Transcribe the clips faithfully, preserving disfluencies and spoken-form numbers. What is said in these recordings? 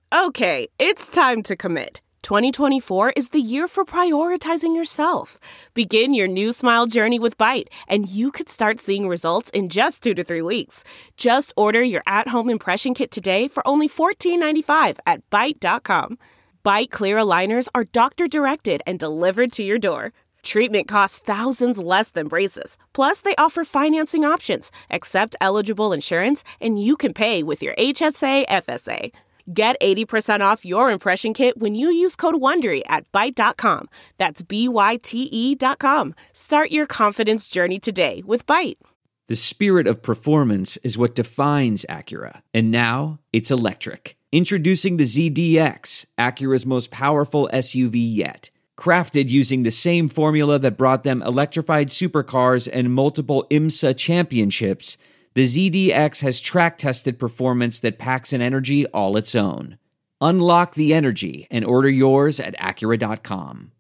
Okay, it's time to commit. twenty twenty-four is the year for prioritizing yourself. Begin your new smile journey with Byte, and you could start seeing results in just two to three weeks. Just order your at-home impression kit today for only fourteen ninety-five at byte dot com. Byte clear aligners are doctor-directed and delivered to your door. Treatment costs thousands less than braces. Plus, they offer financing options, accept eligible insurance, and you can pay with your H S A F S A. Get eighty percent off your impression kit when you use code WONDERY at byte dot com. That's B Y T E dot com. Start your confidence journey today with Byte. The spirit of performance is what defines Acura. And now, it's electric. Introducing the Z D X, Acura's most powerful S U V yet. Crafted using the same formula that brought them electrified supercars and multiple IMSA championships, the Z D X has track-tested performance that packs an energy all its own. Unlock the energy and order yours at Acura dot com.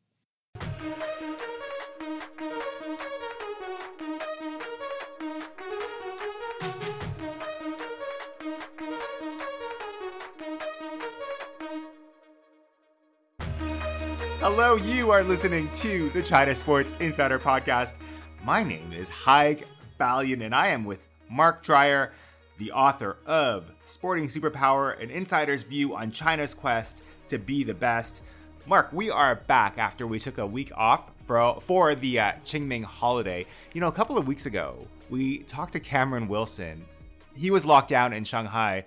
Hello, you are listening to the China Sports Insider Podcast. My name is Haig Balian, and I am with Mark Dreyer, the author of Sporting Superpower, an insider's view on China's quest to be the best. Mark, we are back after we took a week off for, for the uh, Qingming holiday. You know, a couple of weeks ago, we talked to Cameron Wilson. He was locked down in Shanghai.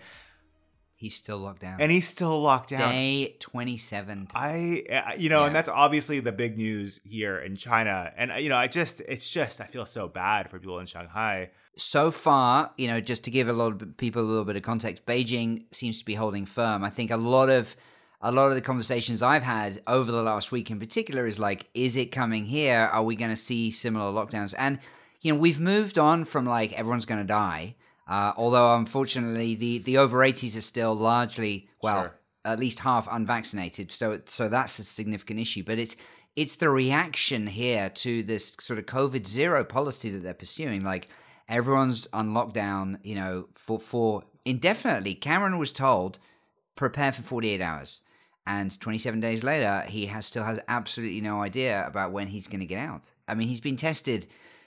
He's still locked down. And he's still locked down. Day twenty-seven. I, uh, you know, yeah. and that's obviously the big news here in China. And, uh, you know, I just, it's just, I feel so bad for people in Shanghai. So far, you know, just to give a lot of people a little bit of context, Beijing seems to be holding firm. I think a lot of, a lot of the conversations I've had over the last week in particular is like, is it coming here? Are we going to see similar lockdowns? And, you know, we've moved on from like, everyone's going to die. Uh, although, unfortunately, the, the over eighties are still largely, well, Sure. at least half unvaccinated. So so that's a significant issue. But it's it's the reaction here to this sort of COVID zero policy that they're pursuing. Like, everyone's on lockdown, you know, for, for indefinitely. Cameron was told, prepare for forty-eight hours. And twenty-seven days later, he has still has absolutely no idea about when he's going to get out. I mean, he's been tested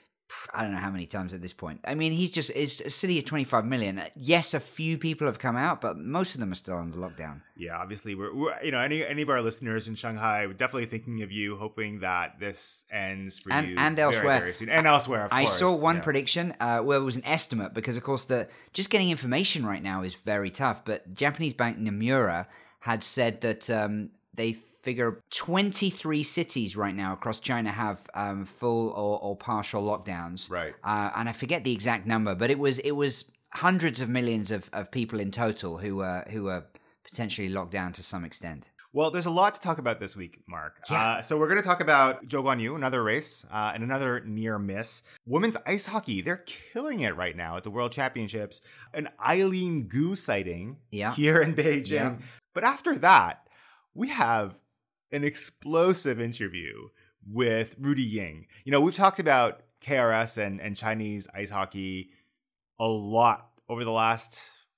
I don't know how many times at this point. I mean, he's just, it's a city of twenty-five million. Yes, a few people have come out, but most of them are still under lockdown. Yeah, obviously, we're, we're you know, any any of our listeners in Shanghai, we're definitely thinking of you, hoping that this ends for and, you and very, elsewhere. very soon. And elsewhere, of I course. saw one yeah. prediction, uh, well, it was an estimate, because, of course, the just getting information right now is very tough. But Japanese bank Nomura had said that um, they figure twenty-three cities right now across China have um, full or, or partial lockdowns. Right. Uh, and I forget the exact number, but it was it was hundreds of millions of, of people in total who were who were potentially locked down to some extent. Well, there's a lot to talk about this week, Mark. Yeah. Uh, so we're going to talk about Zhou Guanyu, another race, uh, and another near miss. Women's ice hockey, they're killing it right now at the World Championships. An Eileen Gu sighting Yeah. here in Beijing. Yeah. But after that, we have an explosive interview with Rudy Ying. You know, we've talked about K R S and, and Chinese ice hockey a lot over the last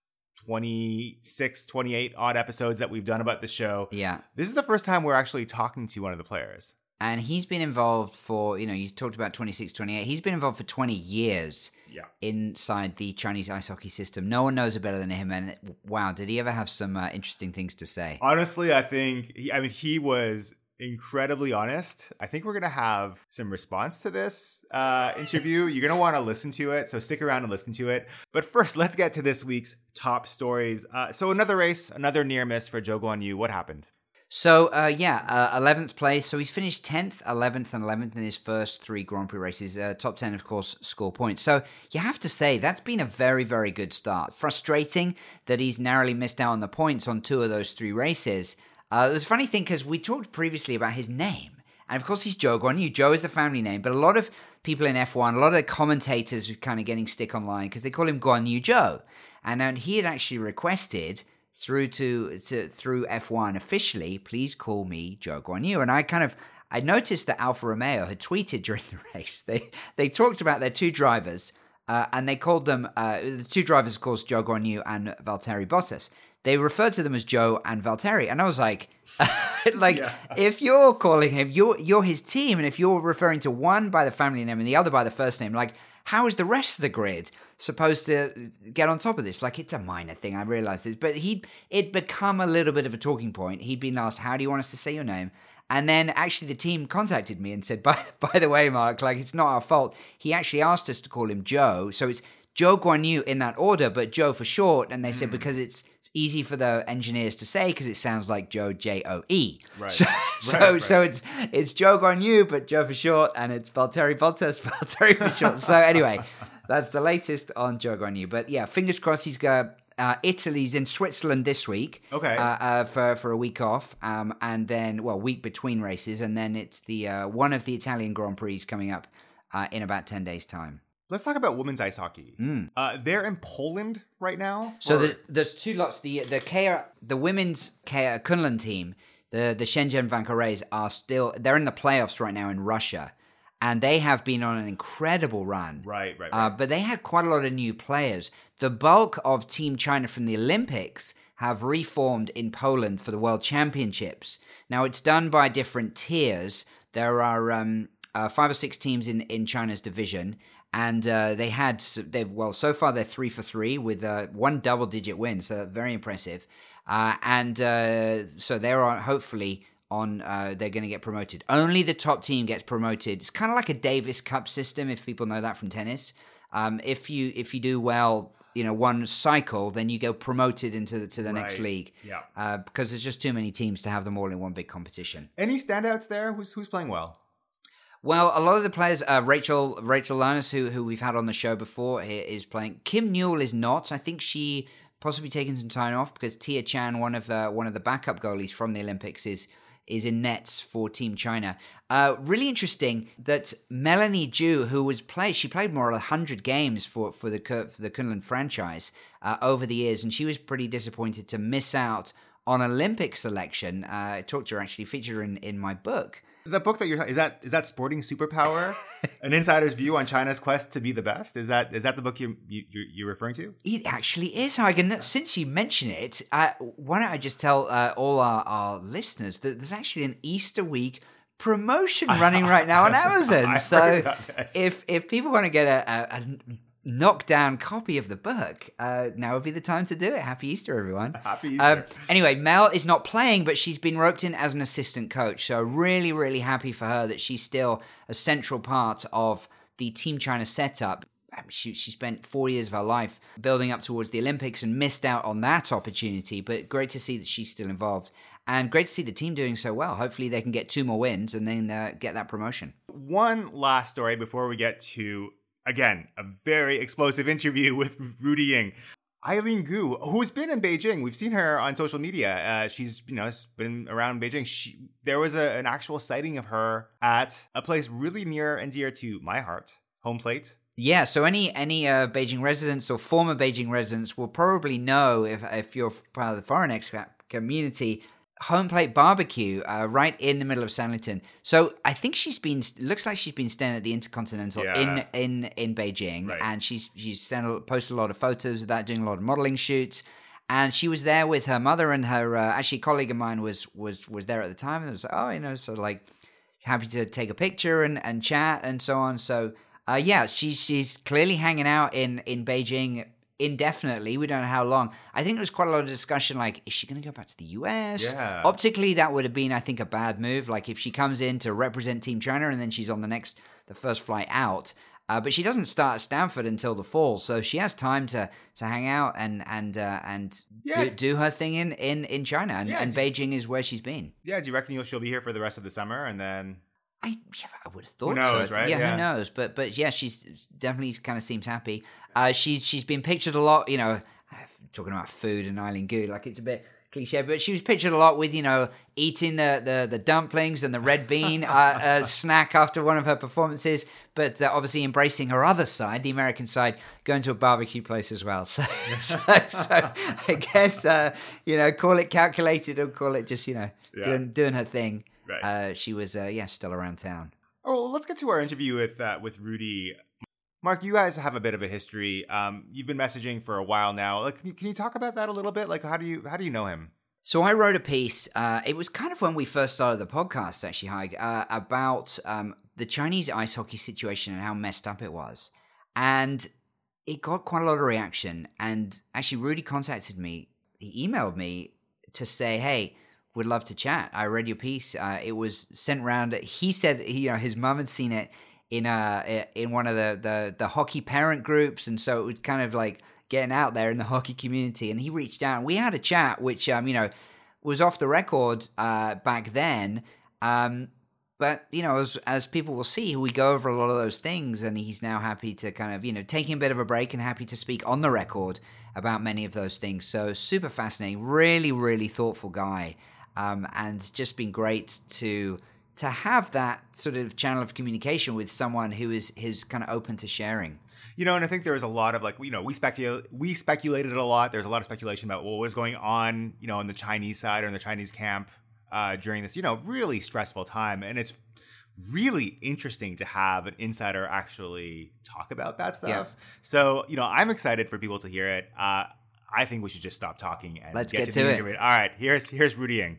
twenty-six, twenty-eight odd episodes that we've done about the show. Yeah. This is the first time we're actually talking to one of the players. And he's been involved for, you know, you talked about twenty-six, twenty-eight. He's been involved for twenty years Yeah. inside the Chinese ice hockey system. No one knows it better than him. And wow, did he ever have some uh, interesting things to say? Honestly, I think, he, I mean, he was incredibly honest. I think we're going to have some response to this uh, interview. You're going to want to listen to it, so stick around and listen to it. But first, let's get to this week's top stories. Uh, so another race, another near miss for Zhou Guanyu. What happened? So, uh, yeah, uh, eleventh place. So he's finished tenth, eleventh, and eleventh in his first three Grand Prix races. Uh, top ten, of course, score points. So you have to say that's been a very, very good start. Frustrating that he's narrowly missed out on the points on two of those three races. Uh, there's a funny thing because we talked previously about his name. And of course, he's Zhou Guanyu. Zhou is the family name. But a lot of people in F one, a lot of the commentators are kind of getting stick online because they call him Guanyu Zhou. And uh, he had actually requested through to, to through F one officially, please call me Zhou Guanyu. And I kind of, I noticed that Alfa Romeo had tweeted during the race. They they talked about their two drivers, uh, and they called them, uh, the two drivers, of course, Zhou Guanyu and Valtteri Bottas. they referred to them as Joe and Valtteri. And I was like, like Yeah. if you're calling him, you're you're his team, and if you're referring to one by the family name and the other by the first name, like how is the rest of the grid supposed to get on top of this? Like, it's a minor thing, I realize this, but he'd it'd become a little bit of a talking point. He'd been asked, how do you want us to say your name? And then actually the team contacted me and said, by, by the way, Mark, like, it's not our fault. He actually asked us to call him Joe. So it's Joe Guan Yu in that order, but Joe for short. And they said, because it's, it's easy for the engineers to say, because it sounds like Joe, J O E. Right. So, Right, so, right. so it's it's Joe Guan Yu, but Joe for short, and it's Valtteri Bottas, Valtteri for short. So anyway, that's the latest on Joe Guan Yu. But yeah, fingers crossed he's got... Uh, Italy's in Switzerland this week. Okay. Uh, uh, for for a week off, um, and then well, week between races, and then it's the uh, one of the Italian Grand Prix coming up uh, in about ten days' time. Let's talk about women's ice hockey. Mm. Uh, they're in Poland right now. So for- the, there's two lots. The the K- the women's K- Kunlun team, the the Shenzhen Vancorays are still they're in the playoffs right now in Russia, and they have been on an incredible run. Right, right, right. Uh, but they had quite a lot of new players. The bulk of Team China from the Olympics have reformed in Poland for the World Championships. Now, it's done by different tiers. There are um, uh, five or six teams in, in China's division, and uh, they had, they've well, so far they're three for three with uh, one double-digit win, so very impressive. Uh, and uh, so they're on, hopefully on, uh, they're going to get promoted. Only the top team gets promoted. It's kind of like a Davis Cup system, if people know that from tennis. Um, if you if you do well, you know, one cycle, then you go promoted into the, to the next Right. league. Yeah. Uh, because there's just too many teams to have them all in one big competition. Any standouts there? Who's who's playing well? Well, a lot of the players, uh, Rachel Rachel Lernis, who who we've had on the show before, is playing. Kim Newell is not. I think she possibly taking some time off because Tia Chan, one of the one of the backup goalies from the Olympics, is is in nets for Team China. Uh, really interesting that Melanie Ju, who was played, she played more than one hundred games for, for the for the Kunlun franchise uh, over the years, and she was pretty disappointed to miss out on Olympic selection. Uh, I talked to her, actually, featured her in, in my book. The book that you're is that is that Sporting Superpower, an insider's view on China's quest to be the best? Is that is that the book you, you you're referring to? It actually is, Hagen. Since you mention it, uh, why don't I just tell uh, all our, our listeners that there's actually an Easter week promotion running right now on Amazon. I so heard about this. if if people want to get a, a, a knockdown copy of the book, uh, now would be the time to do it. Happy Easter, everyone. Happy Um, Easter. anyway, Mel is not playing, but she's been roped in as an assistant coach. So really, really happy for her that she's still a central part of the Team China setup. I mean, she, she spent four years of her life building up towards the Olympics and missed out on that opportunity. But great to see that she's still involved. And great to see the team doing so well. Hopefully they can get two more wins and then uh, get that promotion. One last story before we get to, again, a very explosive interview with Rudy Ying. Eileen Gu, who's been in Beijing, we've seen her on social media. Uh, she's, you know, been around Beijing. She, there was a, an actual sighting of her at a place really near and dear to my heart, Home Plate. Yeah, so any any uh, Beijing residents or former Beijing residents will probably know, if if you're part of the foreign expat community, Home Plate Barbecue, uh, right in the middle of Sanlitun. So I think she's been, looks like she's been staying at the Intercontinental Yeah. in in in Beijing, Right. and she's she's sent, a- posted a lot of photos of that, doing a lot of modeling shoots. And she was there with her mother and her, uh, actually, a colleague of mine was was was there at the time, and it was like, oh, you know, so like happy to take a picture and, and chat and so on. So uh, yeah, she's she's clearly hanging out in in Beijing indefinitely. We don't know how long. I think there was quite a lot of discussion, like, is she going to go back to the U S? Yeah. Optically, that would have been, I think, a bad move. Like, if she comes in to represent Team China and then she's on the next, the first flight out. Uh, but she doesn't start at Stanford until the fall, so she has time to to hang out and and uh, and Yeah, do, it's- do her thing in, in, in China. And, Yeah, and do- Beijing is where she's been. Yeah, do you reckon you'll, she'll be here for the rest of the summer and then... I yeah, I would have thought knows, so. right? Yeah, Yeah. who knows? But but yeah, she's definitely kind of seems happy. Uh, she's she's been pictured a lot. You know, talking about food and Eileen Gu, like it's a bit cliche, but she was pictured a lot with, you know, eating the the, the dumplings and the red bean uh, uh, snack after one of her performances. But uh, obviously embracing her other side, the American side, going to a barbecue place as well. So so, so I guess uh, you know, call it calculated or call it just, you know, Yeah. doing doing her thing. Right. Uh, she was, uh, yeah, still around town. Oh, well, let's get to our interview with uh, with Rudy. Mark, you guys have a bit of a history. Um, you've been messaging for a while now. Like, can you, can you talk about that a little bit? Like, how do you how do you know him? So I wrote a piece. Uh, it was kind of when we first started the podcast, actually, Haig, uh, about um, the Chinese ice hockey situation and how messed up it was, and it got quite a lot of reaction. And actually, Rudy contacted me. He emailed me to say, "Hey, would love to chat. I read your piece. Uh, it was sent around." He said, he, you know, his mum had seen it in a in one of the, the the hockey parent groups, and so it was kind of like getting out there in the hockey community. And he reached out. We had a chat, which um, you know, was off the record uh, back then. Um, but you know, as as people will see, we go over a lot of those things, and he's now happy to kind of, you know, taking a bit of a break and happy to speak on the record about many of those things. So super fascinating, really, really thoughtful guy, um, and just been great to to have that sort of channel of communication with someone who is is kind of open to sharing. You know, and I think there was a lot of like, you know, we speculate, we speculated a lot. There's a lot of speculation about what was going on, you know, on the Chinese side or in the Chinese camp uh, during this, you know, really stressful time. And it's really interesting to have an insider actually talk about that stuff. Yeah. So, you know, I'm excited for people to hear it. Uh, I think we should just stop talking and Let's get, get to, to the it. interview. All right, here's here's Rudy Ying.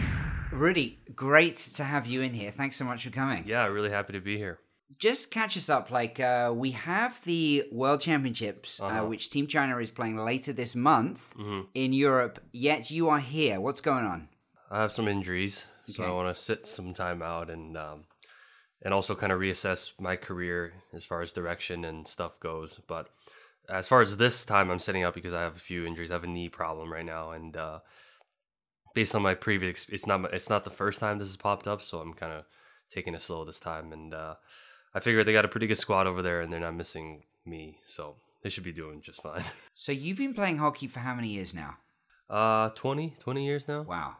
Rudy, great to have you in here. Thanks so much for coming. Yeah, really happy to be here. Just catch us up. Like, uh, we have the World Championships, uh-huh. uh, which Team China is playing later this month mm-hmm. in Europe, yet you are here. What's going on? I have some injuries, so okay. I want to sit some time out and um, and also kind of reassess my career as far as direction and stuff goes. But as far as this time, I'm sitting out because I have a few injuries. I have a knee problem right now, and uh, based on my previous, it's not it's not the first time this has popped up, so I'm kind of taking it slow this time. And uh, I figure they got a pretty good squad over there, and they're not missing me, so they should be doing just fine. So you've been playing hockey for how many years now? Uh, twenty, twenty years now. Wow.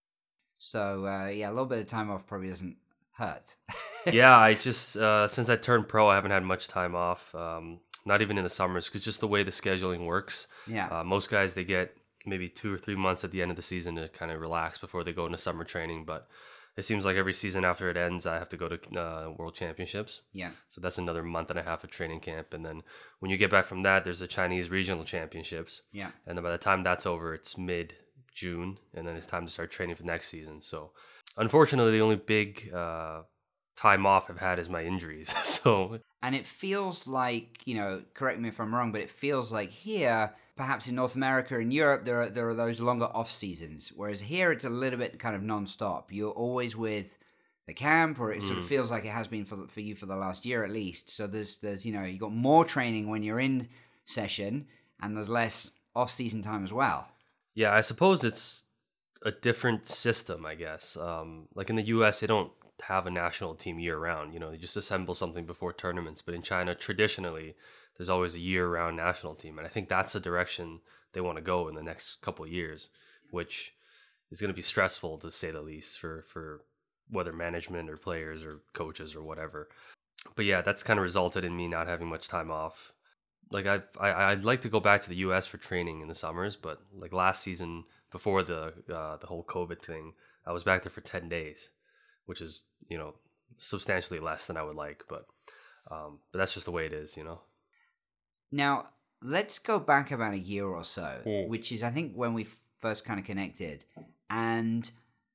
So uh, yeah, a little bit of time off probably doesn't hurt. Yeah, I just uh, since I turned pro, I haven't had much time off. Um, not even in the summers, because just the way the scheduling works. Yeah. Uh, most guys, they get maybe two or three months at the end of the season to kind of relax before they go into summer training. But it seems like every season after it ends, I have to go to uh, World Championships. Yeah. So that's another month and a half of training camp. And then when you get back from that, there's the Chinese Regional Championships. Yeah. And then by the time that's over, it's mid-June. And then it's time to start training for next season. So unfortunately, the only big uh, time off I've had is my injuries. So. And it feels like, you know, correct me if I'm wrong, but it feels like here, perhaps in North America and Europe, there are there are those longer off seasons, whereas here it's a little bit kind of nonstop. You're always with the camp, or it mm. sort of feels like it has been for for you for the last year at least. So there's there's you know you got more training when you're in session, and there's less off season time as well. Yeah, I suppose it's a different system, I guess. Um, like in the U S, they don't have a national team year round. You know, they just assemble something before tournaments. But in China, traditionally, there's always a year-round national team, and I think that's the direction they want to go in the next couple of years, which is going to be stressful to say the least for for whether management or players or coaches or whatever. But yeah, that's kind of resulted in me not having much time off. Like I I I'd like to go back to the U S for training in the summers, but like last season before the uh, the whole COVID thing, I was back there for ten days, which is, you know, substantially less than I would like, but um, but that's just the way it is, you know. Now, let's go back about a year or so, mm. which is, I think, when we f- first kind of connected. And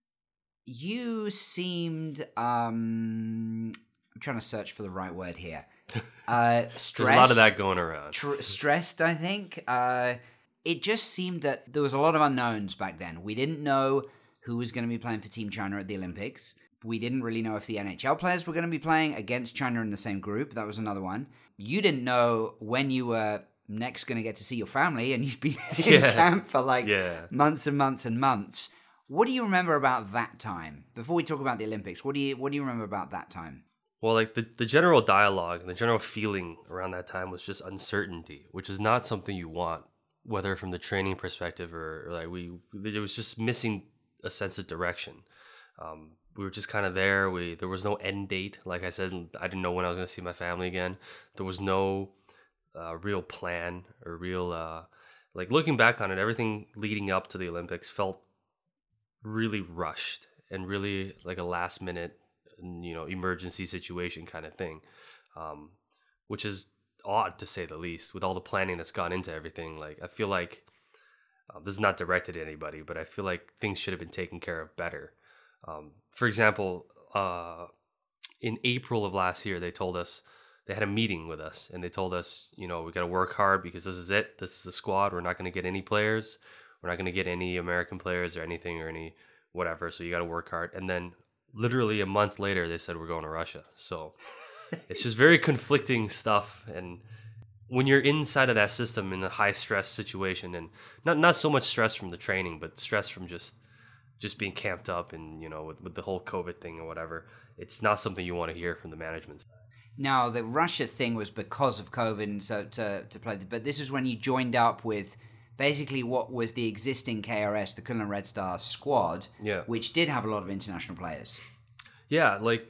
you seemed, um, I'm trying to search for the right word here. Uh, stressed. There's a lot of that going around. Tr- stressed, I think. Uh, it just seemed that there was a lot of unknowns back then. We didn't know who was going to be playing for Team China at the Olympics. We didn't really know if the N H L players were going to be playing against China in the same group. That was another one. You didn't know when you were next going to get to see your family, and you'd been in yeah. camp for like yeah. months and months and months. What do you remember about that time? Before we talk about the Olympics, what do you what do you remember about that time? Well, like the, the general dialogue and the general feeling around that time was just uncertainty, which is not something you want, whether from the training perspective or, or like we, it was just missing a sense of direction. Um, we were just kind of there. We there was no end date. Like I said, I didn't know when I was going to see my family again. There was no uh, real plan or real uh, like looking back on it. Everything leading up to the Olympics felt really rushed and really like a last minute, you know, emergency situation kind of thing, um, which is odd to say the least, with all the planning that's gone into everything. Like I feel like uh, this is not directed at anybody, but I feel like things should have been taken care of better. Um, for example, uh, in April of last year, they told us, they had a meeting with us, and they told us, you know, we got to work hard because this is it. This is the squad. We're not going to get any players. We're not going to get any American players or anything or any whatever. So you got to work hard. And then literally a month later, they said we're going to Russia. So it's just very conflicting stuff. And when you're inside of that system in a high stress situation, and not not so much stress from the training, but stress from just just being camped up and, you know, with, with the whole COVID thing or whatever, it's not something you want to hear from the management side. Now, the Russia thing was because of COVID, and so to, to play, but this is when you joined up with basically what was the existing K R S, the Kunlun Red Stars squad, yeah. which did have a lot of international players. Yeah, like,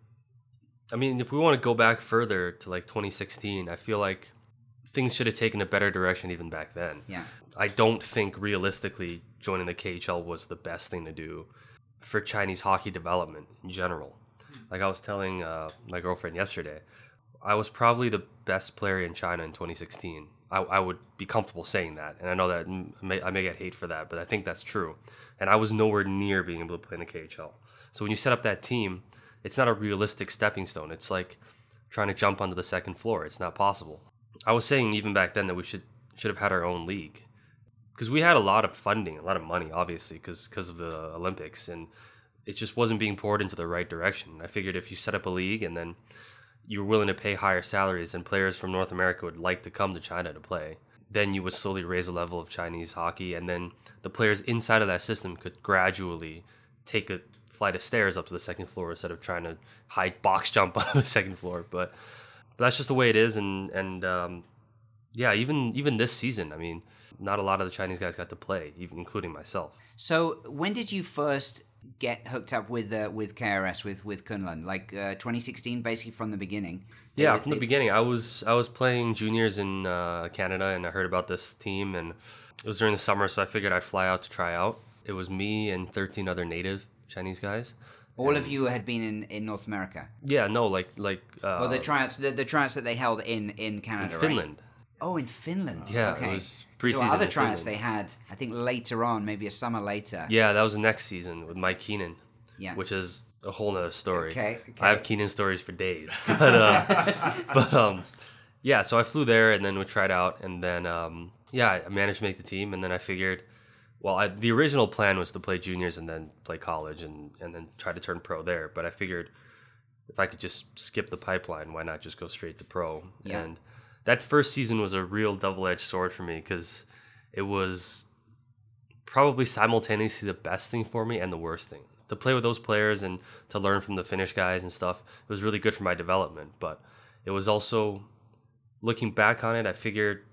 I mean, if we want to go back further to like twenty sixteen, I feel like things should have taken a better direction even back then. Yeah. I don't think realistically joining the K H L was the best thing to do for Chinese hockey development in general. Like I was telling uh, my girlfriend yesterday, I was probably the best player in China in twenty sixteen. I, I would be comfortable saying that. And I know that may, I may get hate for that, but I think that's true. And I was nowhere near being able to play in the K H L. So when you set up that team, it's not a realistic stepping stone. It's like trying to jump onto the second floor. It's not possible. I was saying even back then that we should should have had our own league. Because we had a lot of funding, a lot of money, obviously, because because of the Olympics. And it just wasn't being poured into the right direction. I figured if you set up a league and then you were willing to pay higher salaries and players from North America would like to come to China to play, then you would slowly raise the level of Chinese hockey, and then the players inside of that system could gradually take a flight of stairs up to the second floor instead of trying to high box jump onto the second floor. But, but that's just the way it is. And, and um, yeah, even even this season, I mean, not a lot of the Chinese guys got to play, even including myself. So when did you first get hooked up with uh, with K R S, with with Kunlun? Like uh, twenty sixteen, basically from the beginning? Yeah, they, from the they... beginning. I was I was playing juniors in uh, Canada, and I heard about this team, and it was during the summer, so I figured I'd fly out to try out. It was me and thirteen other native Chinese guys. All and, of you had been in, in North America? Yeah, no, like... like uh, well, the tryouts, the, the tryouts that they held in, in Canada, in Finland. Right? Oh, in Finland. Yeah, okay. it was preseason. So other in tryouts Finland. they had, I think later on, maybe a summer later. Yeah, that was the next season with Mike Keenan, yeah. which is a whole nother story. Okay, okay. I have Keenan stories for days. But, uh, but um, yeah, so I flew there and then we tried out, and then um, yeah, I managed to make the team, and then I figured, well, I, the original plan was to play juniors and then play college and, and then try to turn pro there. But I figured if I could just skip the pipeline, why not just go straight to pro? Yeah. And that first season was a real double-edged sword for me because it was probably simultaneously the best thing for me and the worst thing. To play with those players and to learn from the Finnish guys and stuff, it was really good for my development. But it was also, looking back on it, I figured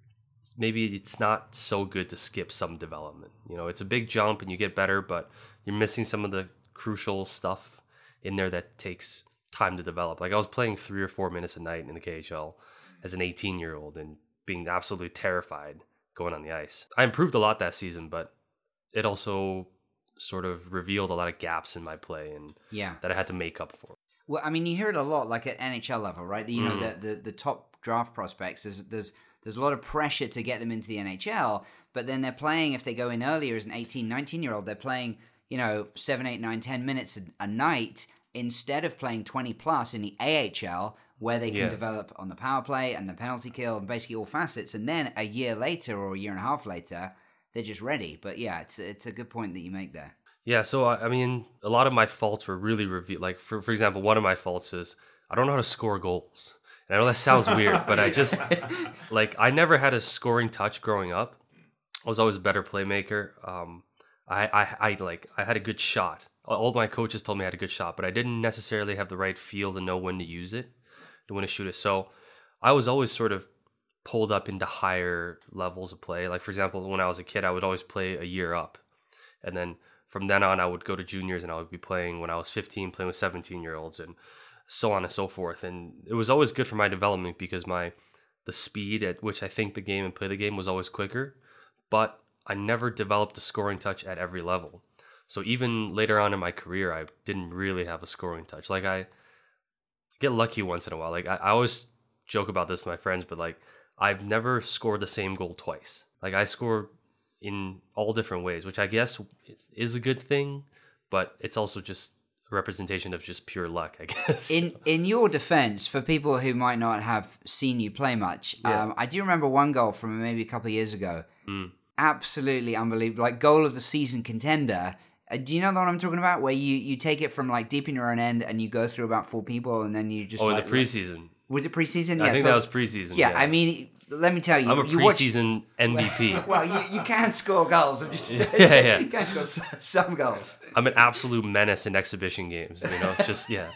maybe it's not so good to skip some development. You know, it's a big jump and you get better, but you're missing some of the crucial stuff in there that takes time to develop. Like I was playing three or four minutes a night in the K H L as an eighteen-year-old and being absolutely terrified going on the ice. I improved a lot that season, but it also sort of revealed a lot of gaps in my play and yeah. that I had to make up for. Well, I mean, you hear it a lot, like at N H L level, right? You know, Mm. the, the the top draft prospects, there's there's there's a lot of pressure to get them into the N H L, but then they're playing, if they go in earlier as an eighteen, nineteen-year-old, they're playing, you know, seven, eight, nine, ten minutes a, a night instead of playing twenty plus in the A H L, where they can Yeah. develop on the power play and the penalty kill and basically all facets. And then a year later or a year and a half later, they're just ready. But yeah, it's it's a good point that you make there. Yeah, so I I mean, a lot of my faults were really revealed. Like, for for example, one of my faults is I don't know how to score goals. And I know that sounds weird, but I just, like, I never had a scoring touch growing up. I was always a better playmaker. Um, I, I, I, like, I had a good shot. All my coaches told me I had a good shot, but I didn't necessarily have the right feel to know when to use it, to when to shoot it. So I was always sort of pulled up into higher levels of play. Like, for example, when I was a kid, I would always play a year up. And then from then on, I would go to juniors and I would be playing when I was fifteen, playing with seventeen-year-olds and so on and so forth. And it was always good for my development because my the speed at which I think the game and play the game was always quicker. But I never developed a scoring touch at every level. So even later on in my career, I didn't really have a scoring touch. Like, I get lucky once in a while. Like, I, I always joke about this to my friends, but like I've never scored the same goal twice. Like I score in all different ways, which I guess is a good thing, but it's also just a representation of just pure luck, I guess. In in your defense, for people who might not have seen you play much, yeah. um, I do remember one goal from maybe a couple of years ago. Mm. Absolutely unbelievable. Like goal of the season contender. Uh, do you know what I'm talking about? Where you, you take it from like deep in your own end and you go through about four people and then you just Oh, like, the preseason. Like, was it preseason? I yeah, think so that was preseason. Yeah, yeah, I mean, let me tell you. I'm a you preseason watched, M V P. Well, you, you can score goals. I'm just saying. yeah, yeah. You can score some goals. I'm an absolute menace in exhibition games, you know, just, yeah.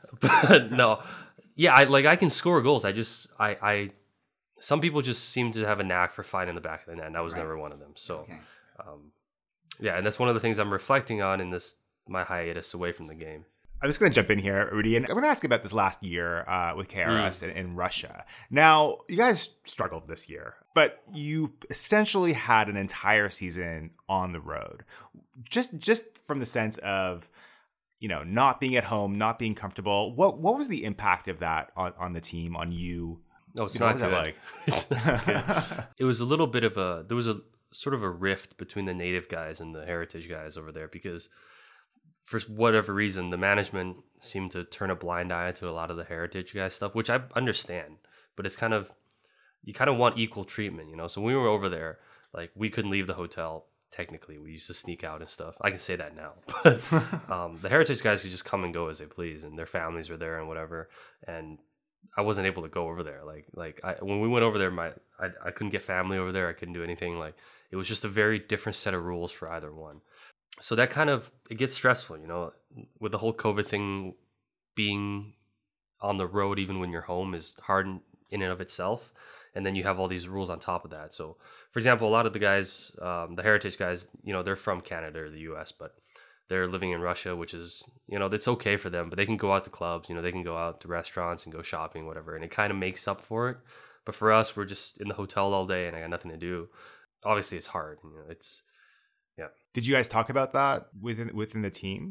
But no, yeah, I like, I can score goals. I just, I, I, some people just seem to have a knack for finding the back of the net, and I was right. never one of them. So, okay. um, yeah, and that's one of the things I'm reflecting on in this, my hiatus away from the game. I'm just going to jump in here, Rudy, and I'm going to ask you about this last year uh, with K R S mm. in, in Russia. Now, you guys struggled this year, but you essentially had an entire season on the road. Just just from the sense of, you know, not being at home, not being comfortable. What what was the impact of that on, on the team, on you? No, it's you not know, good. Like? It's not good. It was a little bit of a, there was a sort of a rift between the native guys and the heritage guys over there because for whatever reason, the management seemed to turn a blind eye to a lot of the heritage guy stuff, which I understand, but it's kind of, you kind of want equal treatment, you know? So when we were over there, like we couldn't leave the hotel. Technically, we used to sneak out and stuff. I can say that now, but um, the heritage guys could just come and go as they please, and their families were there and whatever. And I wasn't able to go over there. Like, like I, when we went over there, my I, I couldn't get family over there. I couldn't do anything. Like, it was just a very different set of rules for either one. So that kind of, it gets stressful, you know, with the whole COVID thing. Being on the road, even when you're home, is hard in, in and of itself. And then you have all these rules on top of that. So, for example, a lot of the guys, um, the heritage guys, you know, they're from Canada or the U S, but they're living in Russia, which is, you know, it's okay for them, but they can go out to clubs, you know, they can go out to restaurants and go shopping, whatever. And it kind of makes up for it. But for us, we're just in the hotel all day and I got nothing to do. Obviously, it's hard. You know, it's, yeah. Did you guys talk about that within within the team?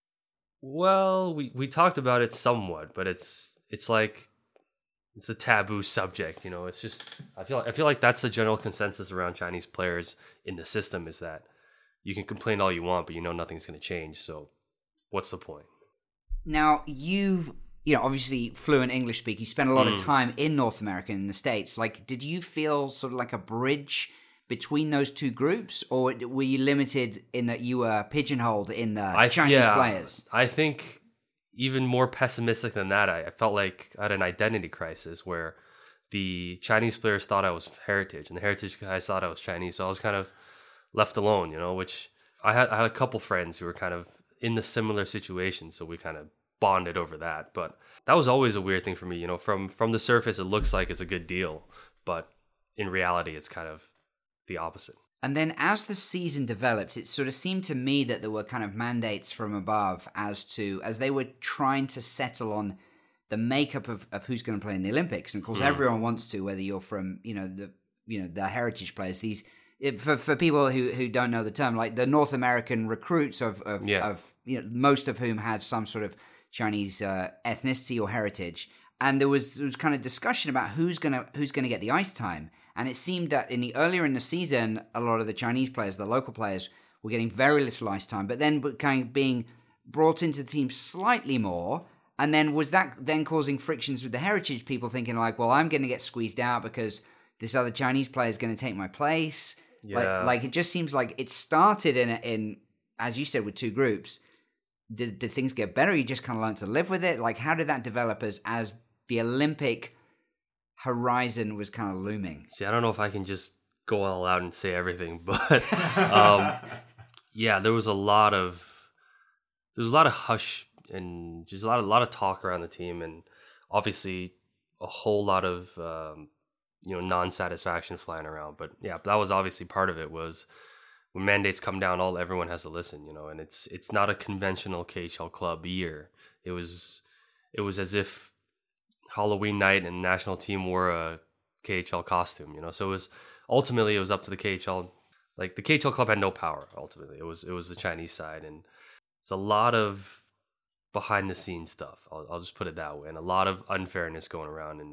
Well, we, we talked about it somewhat, but it's it's like it's a taboo subject, you know. It's just I feel I feel like that's the general consensus around Chinese players in the system is that you can complain all you want, but you know nothing's going to change. So, what's the point? Now you've you know obviously fluent English speak. You spent a lot mm. of time in North America in the States. Like, did you feel sort of like a bridge between those two groups, or were you limited in that you were pigeonholed in the I, Chinese yeah, players? I think even more pessimistic than that, I, I felt like I had an identity crisis where the Chinese players thought I was heritage and the heritage guys thought I was Chinese. So I was kind of left alone, you know, which I had, I had a couple friends who were kind of in the similar situation. So we kind of bonded over that. But that was always a weird thing for me, you know, from, from the surface, it looks like it's a good deal, but in reality, it's kind of the opposite. And then as the season developed, it sort of seemed to me that there were kind of mandates from above as to, as they were trying to settle on the makeup of, of who's going to play in the Olympics. And of course, mm. everyone wants to, whether you're from, you know, the, you know, the heritage players, these, it, for, for people who, who don't know the term, like the North American recruits of, of, yeah. of you know, most of whom had some sort of Chinese uh, ethnicity or heritage. And there was, there was kind of discussion about who's going to, who's going to get the ice time. And it seemed that in the earlier in the season, a lot of the Chinese players, the local players, were getting very little ice time, but then kind of being brought into the team slightly more. And then was that then causing frictions with the heritage people thinking like, well, I'm going to get squeezed out because this other Chinese player is going to take my place. Yeah. Like, like it just seems like it started in, in as you said, with two groups. Did, did things get better? You just kind of learned to live with it? Like, how did that develop as, as the Olympic horizon was kind of looming? See, I don't know if I can just go all out and say everything, but um, yeah, there was a lot of there was a lot of hush and just a lot of a lot of talk around the team, and obviously a whole lot of um, you know non-satisfaction flying around. But yeah, that was obviously part of it. Was when mandates come down, all everyone has to listen, you know, and it's it's not a conventional K H L club year. It was it was as if Halloween night and the national team wore a K H L costume, you know. So it was ultimately it was up to the K H L. Like the K H L club had no power. Ultimately, it was it was the Chinese side, and it's a lot of behind the scenes stuff. I'll, I'll just put it that way, and a lot of unfairness going around. And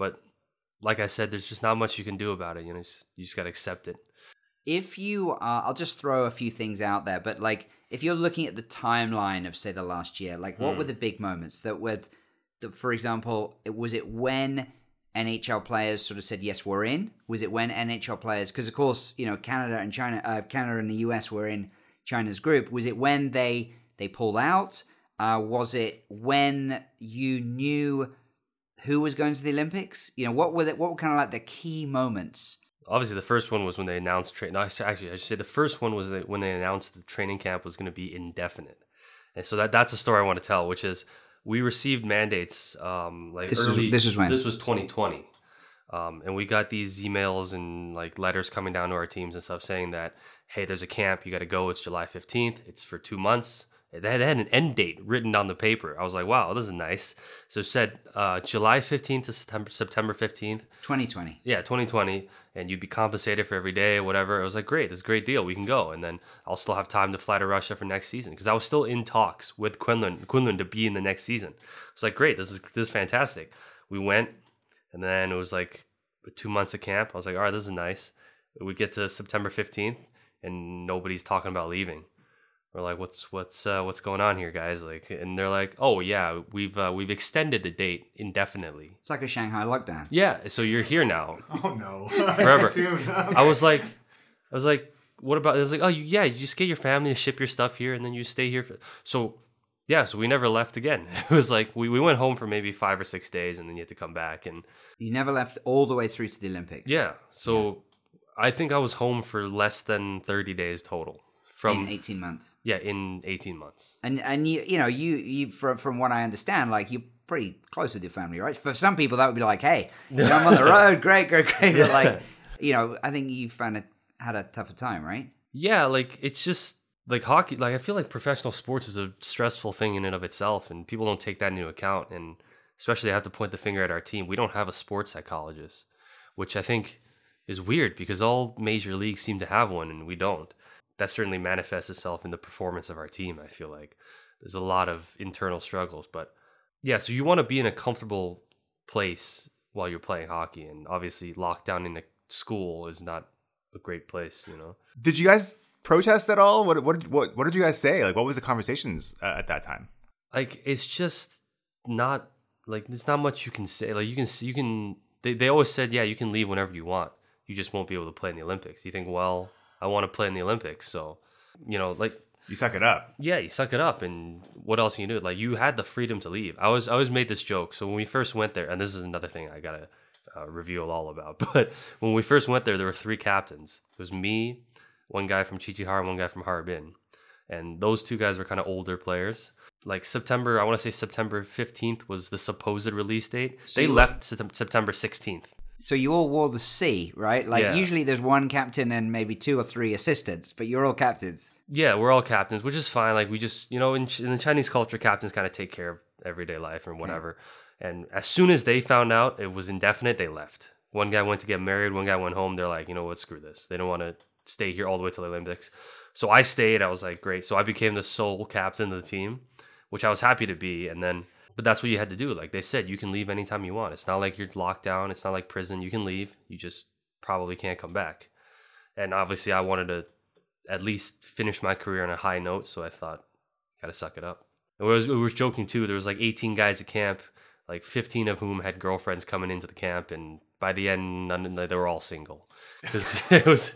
But like I said, there's just not much you can do about it. You know, you just, you just got to accept it. If you are, I'll just throw a few things out there, but like if you're looking at the timeline of, say, the last year, like what mm. were the big moments that were, that, for example, was it when N H L players sort of said, yes, we're in? Was it when N H L players, because of course, you know, Canada and China, uh, Canada and the U S were in China's group. Was it when they, they pulled out? Uh, was it when you knew who was going to the Olympics? You know, what were the, what were kind of like the key moments? Obviously, the first one was when they announced tra- no, actually, I should say the first one was that when they announced the training camp was going to be indefinite, and so that that's a story I want to tell, which is we received mandates um, like this early. Is, this is when this was twenty twenty, um, and we got these emails and like letters coming down to our teams and stuff saying that, hey, there's a camp, you got to go. It's July fifteenth. It's for two months. They had an end date written on the paper. I was like, wow, this is nice. So it said uh, July fifteenth to September, September fifteenth. twenty twenty. Yeah, twenty twenty. And you'd be compensated for every day, whatever. I was like, great, this is a great deal. We can go. And then I'll still have time to fly to Russia for next season. Because I was still in talks with Quinlan, Quinlan to be in the next season. It's like, great, this is this is fantastic. We went, and then it was like two months of camp. I was like, all right, this is nice. We get to September fifteenth, and nobody's talking about leaving. We're like, what's what's uh, what's going on here, guys? Like, and they're like, oh yeah, we've uh, we've extended the date indefinitely. It's like a Shanghai lockdown. Yeah, so you're here now. Oh no, forever. Okay. I was like, I was like, what about? I was like, oh you, yeah, you just get your family to ship your stuff here, and then you stay here. For, so yeah, so we never left again. It was like we, we went home for maybe five or six days, and then you had to come back. And you never left all the way through to the Olympics. Yeah, so yeah. I think I was home for less than thirty days total. From, in eighteen months. Yeah, in eighteen months. And and you you know, you you from from what I understand, like you're pretty close with your family, right? For some people that would be like, hey, I'm on the road, great, great, great. But like, you know, I think you found it had a tougher time, right? Yeah, like it's just like hockey, like I feel like professional sports is a stressful thing in and of itself, and people don't take that into account. And especially I have to point the finger at our team. We don't have a sports psychologist, which I think is weird because all major leagues seem to have one and we don't. That certainly manifests itself in the performance of our team. I feel like there's a lot of internal struggles, but yeah, so you want to be in a comfortable place while you're playing hockey, and obviously locked down in a school is not a great place, you know. Did you guys protest at all? What what what what did you guys say? Like, what was the conversations uh, at that time? Like, it's just not like there's not much you can say. Like, you can see, you can. They they always said, yeah, you can leave whenever you want. You just won't be able to play in the Olympics. You think, well, I want to play in the Olympics, so, you know, like... You suck it up. Yeah, you suck it up, and what else can you do? Like, you had the freedom to leave. I was I always made this joke, so when we first went there, and this is another thing I gotta uh, reveal all about, but when we first went there, there were three captains. It was me, one guy from Chichihar, and one guy from Harbin, and those two guys were kind of older players. Like, September, I want to say September fifteenth was the supposed release date. So they left September sixteenth. So you all wore the C, right? Like, yeah. Usually there's one captain and maybe two or three assistants, but you're all captains. Yeah, we're all captains, which is fine. Like, we just, you know, in, in the Chinese culture, captains kind of take care of everyday life and whatever. Okay. And as soon as they found out it was indefinite, they left. One guy went to get married, one guy went home. They're like, you know what, screw this. They don't want to stay here all the way till the Olympics. So I stayed. I was like, great. So I became the sole captain of the team, which I was happy to be. And then... But that's what you had to do. Like they said, you can leave anytime you want. It's not like you're locked down. It's not like prison. You can leave. You just probably can't come back. And obviously I wanted to at least finish my career on a high note. So I thought, gotta suck it up. And we, was, we were joking too. There was like eighteen guys at camp, like fifteen of whom had girlfriends coming into the camp. And by the end, none, they were all single. Because it was...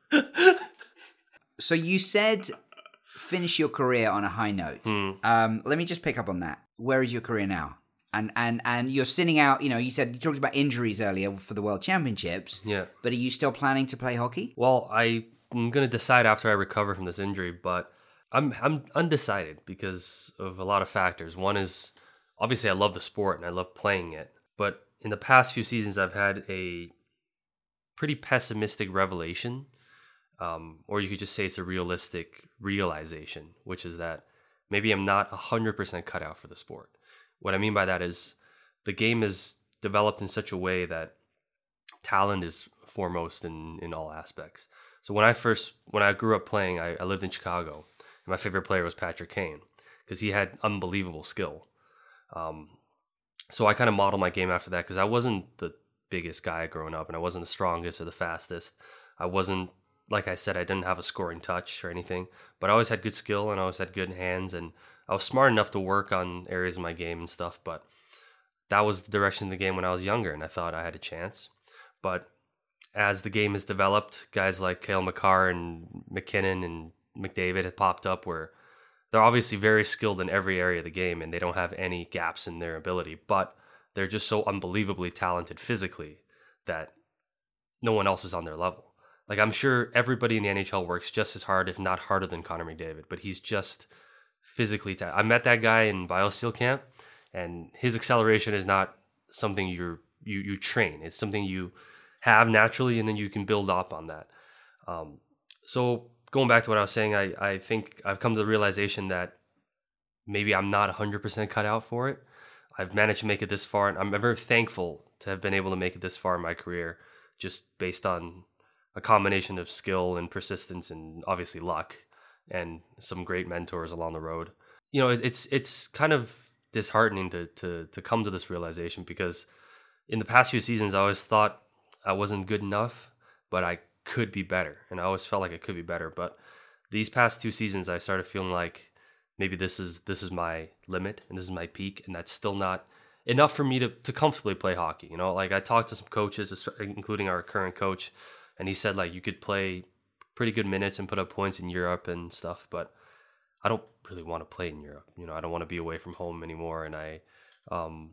So you said... finish your career on a high note. Mm. Um, let me just pick up on that. Where is your career now? And and and you're sitting out, you know, you said you talked about injuries earlier for the World Championships. Yeah. But are you still planning to play hockey? Well, I, I'm going to decide after I recover from this injury, but I'm I'm undecided because of a lot of factors. One is, obviously I love the sport and I love playing it. But in the past few seasons, I've had a pretty pessimistic revelation. Um, or you could just say it's a realistic realization, which is that maybe I'm not one hundred percent cut out for the sport. What I mean by that is the game is developed in such a way that talent is foremost in, in all aspects. So when I first, when I grew up playing, I, I lived in Chicago. And my favorite player was Patrick Kane because he had unbelievable skill. Um, so I kind of modeled my game after that because I wasn't the biggest guy growing up and I wasn't the strongest or the fastest. I wasn't, like I said, I didn't have a scoring touch or anything, but I always had good skill and I always had good hands, and I was smart enough to work on areas of my game and stuff, but that was the direction of the game when I was younger, and I thought I had a chance. But as the game has developed, guys like Cale Makar and McKinnon and McDavid have popped up where they're obviously very skilled in every area of the game and they don't have any gaps in their ability, but they're just so unbelievably talented physically that no one else is on their level. Like, I'm sure everybody in the N H L works just as hard, if not harder than Connor McDavid, but he's just physically talented. I met that guy in BioSteel camp, and his acceleration is not something you're, you you train. It's something you have naturally, and then you can build up on that. Um, so going back to what I was saying, I, I think I've come to the realization that maybe I'm not one hundred percent cut out for it. I've managed to make it this far, and I'm very thankful to have been able to make it this far in my career, just based on a combination of skill and persistence and obviously luck and some great mentors along the road. You know, it's it's kind of disheartening to to to come to this realization, because in the past few seasons I always thought I wasn't good enough, but I could be better, and I always felt like I could be better. But these past two seasons I started feeling like maybe this is this is my limit and this is my peak, and that's still not enough for me to to comfortably play hockey. You know, like I talked to some coaches, including our current coach, and he said like you could play pretty good minutes and put up points in Europe and stuff, but I don't really want to play in Europe. You know, I don't want to be away from home anymore. And I, um,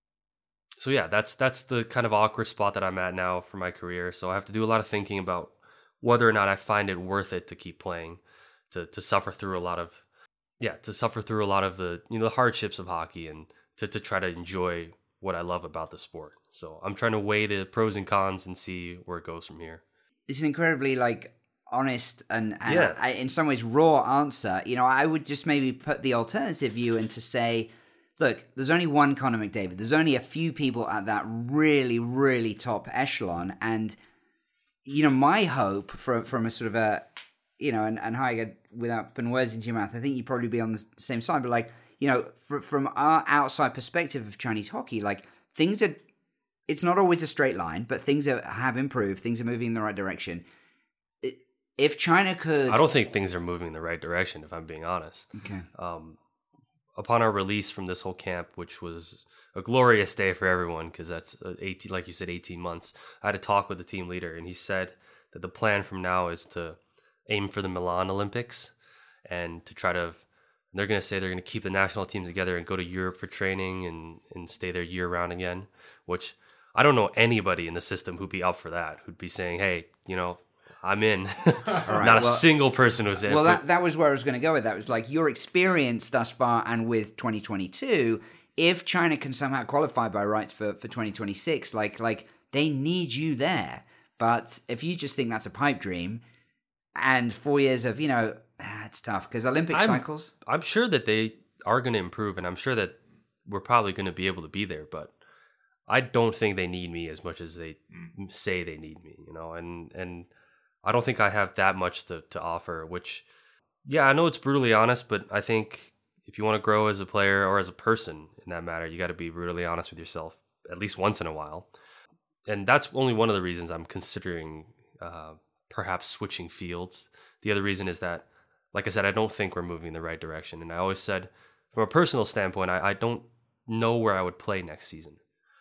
so yeah, that's that's the kind of awkward spot that I'm at now for my career. So I have to do a lot of thinking about whether or not I find it worth it to keep playing, to to suffer through a lot of, yeah, to suffer through a lot of the, you know, the hardships of hockey, and to to try to enjoy what I love about the sport. So I'm trying to weigh the pros and cons and see where it goes from here. It's an incredibly like honest and, and yeah. I, in some ways raw answer. You know, I would just maybe put the alternative view and to say, look, there's only one Connor McDavid. There's only a few people at that really, really top echelon. And, you know, my hope from, from a sort of a, you know, and, and Heige, without putting words into your mouth, I think you'd probably be on the same side, but like, you know, fr- from our outside perspective of Chinese hockey, like things are, it's not always a straight line, but things are, have improved. Things are moving in the right direction. If China could... I don't think things are moving in the right direction, if I'm being honest. Okay. Um, upon our release from this whole camp, which was a glorious day for everyone, because that's eighteen, like you said, eighteen months, I had a talk with the team leader, and he said that the plan from now is to aim for the Milan Olympics and to try to... They're going to say they're going to keep the national team together and go to Europe for training and, and stay there year-round again, which I don't know anybody in the system who'd be up for that, who'd be saying, hey, you know... I'm in. Right, Not a well, single person was in. Well, that, that was where I was going to go with that. It was like your experience thus far and with twenty twenty-two, if China can somehow qualify by rights for, for twenty twenty-six, like like they need you there. But if you just think that's a pipe dream and four years of, you know, ah, it's tough because Olympic I'm, cycles. I'm sure that they are going to improve, and I'm sure that we're probably going to be able to be there, but I don't think they need me as much as they say they need me, you know, and, and, I don't think I have that much to, to offer, which, yeah, I know it's brutally honest, but I think if you want to grow as a player or as a person in that matter, you got to be brutally honest with yourself at least once in a while. And that's only one of the reasons I'm considering uh, perhaps switching fields. The other reason is that, like I said, I don't think we're moving in the right direction. And I always said, from a personal standpoint, I, I don't know where I would play next season.